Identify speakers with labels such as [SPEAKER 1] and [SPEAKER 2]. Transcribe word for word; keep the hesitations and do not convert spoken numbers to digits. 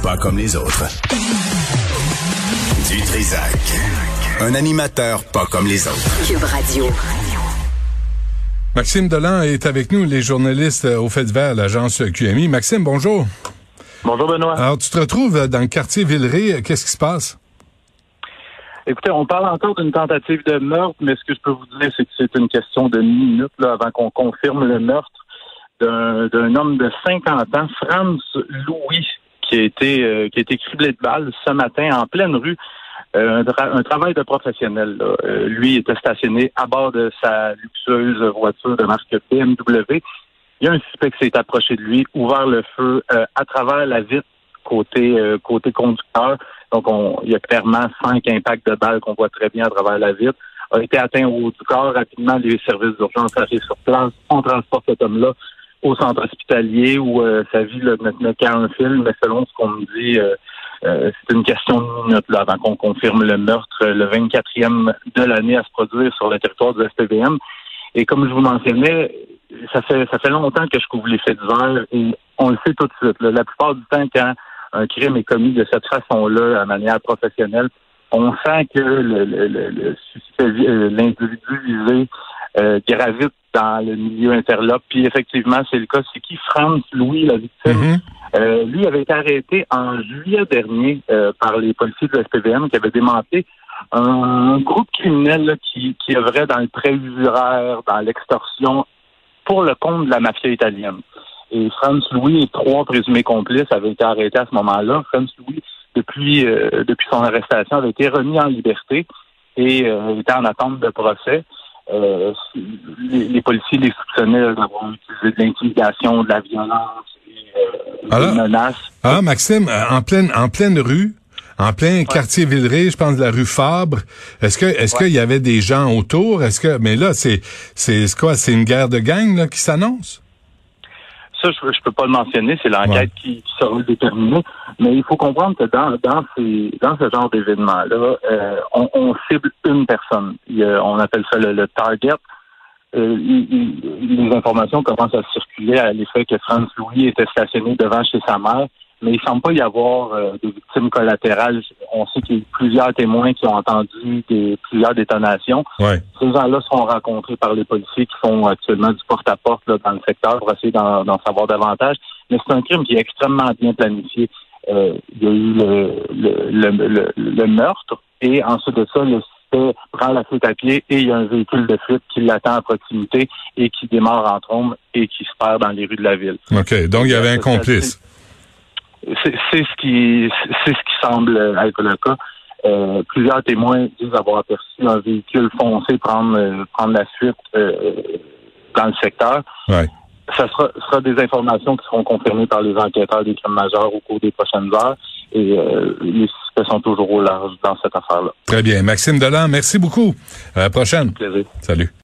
[SPEAKER 1] pas comme les autres. Du Trisac. Un animateur pas comme les autres.
[SPEAKER 2] Cube Radio.
[SPEAKER 3] Maxime Delan est avec nous, les journalistes au Fait divers, l'agence Q M I. Maxime, bonjour.
[SPEAKER 4] Bonjour Benoît.
[SPEAKER 3] Alors, tu te retrouves dans le quartier Villeray. Qu'est-ce qui se passe?
[SPEAKER 4] Écoutez, on parle encore d'une tentative de meurtre, mais ce que je peux vous dire, c'est que c'est une question de minutes là, avant qu'on confirme le meurtre d'un, d'un homme de cinquante ans, Franz Louis, qui a été euh, qui a été criblé de balles ce matin en pleine rue. Euh, un, tra- un travail de professionnel. Là. Euh, lui était stationné à bord de sa luxueuse voiture de marque B M W. Il y a un suspect qui s'est approché de lui, ouvert le feu euh, à travers la vitre côté euh, côté conducteur. Donc, on, il y a clairement cinq impacts de balles qu'on voit très bien à travers la vitre. A été atteint au haut du corps. Rapidement, les services d'urgence arrivent sur place. On transporte cet homme-là au centre hospitalier où euh, sa vie là, ne tenait qu'à un fil. Mais selon ce qu'on me dit, euh, euh, c'est une question de minutes là, avant qu'on confirme le meurtre, le vingt-quatrième de l'année à se produire sur le territoire du S P V M. Et comme je vous mentionnais, ça fait ça fait longtemps que je couvre les faits divers et on le sait tout de suite. Là. La plupart du temps, quand un crime est commis de cette façon-là, à manière professionnelle, on sent que le, le, le, le suspect, l'individu visé euh, gravite dans le milieu interlope. Puis effectivement, c'est le cas. C'est qui? Franz Louis, la victime. Mm-hmm. Euh, lui avait été arrêté en juillet dernier euh, par les policiers de l'S P V M qui avaient démantelé un groupe criminel là, qui, qui œuvrait dans le prêt usuraire, dans l'extorsion, pour le compte de la mafia italienne. Et Franz Louis et trois présumés complices avaient été arrêtés à ce moment-là. Franz Louis, depuis euh, depuis son arrestation, avait été remis en liberté et euh, était en attente de procès. Euh, les, les policiers les soupçonnaient d'avoir utilisé de l'intimidation, de la violence et euh,
[SPEAKER 3] alors,
[SPEAKER 4] des menaces.
[SPEAKER 3] Ah, Maxime, en pleine en pleine rue, en plein ouais. quartier Villeray, je pense de la rue Fabre. Est-ce que est-ce ouais. qu'il y avait des gens autour? Est-ce que mais là c'est c'est quoi? C'est une guerre de gang là, qui s'annonce?
[SPEAKER 4] Ça, je ne peux pas le mentionner, c'est l'enquête ouais. qui, qui sera déterminée. Mais il faut comprendre que dans dans ces dans ce genre d'événements-là, euh, on, on cible une personne. Il y a, on appelle ça le, le target. Euh, il, il, les informations commencent à circuler à l'effet que Franz Louis était stationné devant chez sa mère, mais il ne semble pas y avoir euh, de victimes collatérales. On sait qu'il y a eu plusieurs témoins qui ont entendu des, plusieurs détonations.
[SPEAKER 3] Ouais.
[SPEAKER 4] Ces gens-là seront rencontrés par les policiers qui font actuellement du porte-à-porte là, dans le secteur pour essayer d'en, d'en savoir davantage. Mais c'est un crime qui est extrêmement bien planifié. Euh, il y a eu le, le, le, le, le meurtre et ensuite de ça, le suspect prend la fuite à pied et il y a un véhicule de fuite qui l'attend à proximité et qui démarre en trombe et qui se perd dans les rues de la ville.
[SPEAKER 3] OK. Donc, il y avait un complice.
[SPEAKER 4] C'est, c'est ce qui c'est ce qui semble être le cas. Euh, plusieurs témoins disent avoir aperçu un véhicule foncé prendre euh, prendre la suite euh, dans le secteur.
[SPEAKER 3] Ouais.
[SPEAKER 4] Ça sera, sera des informations qui seront confirmées par les enquêteurs des crimes majeurs au cours des prochaines heures. Et euh, les suspects sont toujours au large dans cette affaire-là.
[SPEAKER 3] Très bien. Maxime Delan, merci beaucoup. À la prochaine.
[SPEAKER 4] Plaisir.
[SPEAKER 3] Salut.